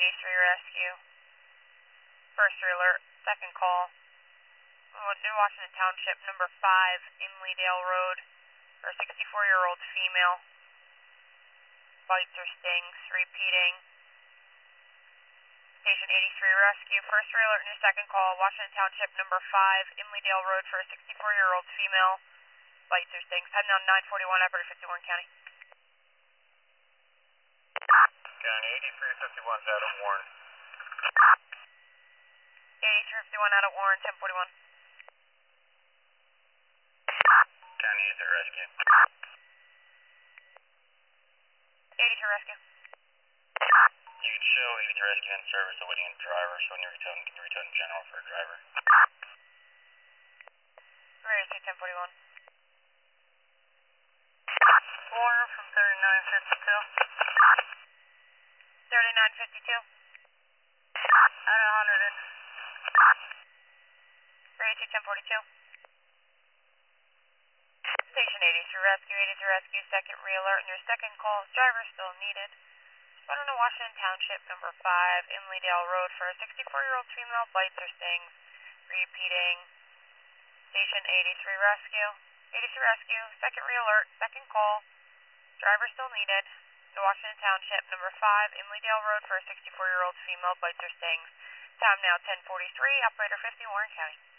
83 rescue. First alert, second call. New Washington Township, number 5, Imleydale Road, for a 64-year-old female. Bites or stings, repeating. Station 83 rescue, first alert, new second call, Washington Township, number 5, Imleydale Road, for a 64-year-old female. Bites or stings. Heading on 941, operator 50 Warren County. County 8351's out of Warren. 8351 out of Warren, 1041. County 83 rescue. 83 rescue. You can show 83 rescue in service awaiting a driver, so when you return general for a driver. Radio 1041. Warren from 3952. 3952. Out of 100 in. Radio 1042. Station 83 rescue, 83 rescue, second re-alert, and your second call, driver still needed. Responding to Washington Township, number 5, Imleydale Road, for a 64-year-old female, bites or stings. Repeating. Station 83 rescue, 83 rescue, second re-alert, second call, driver still needed. To Washington Township, number 5, Imleydale Road, for a 64-year-old female, bites or stings. Time now 10:43, operator 50 Warren County.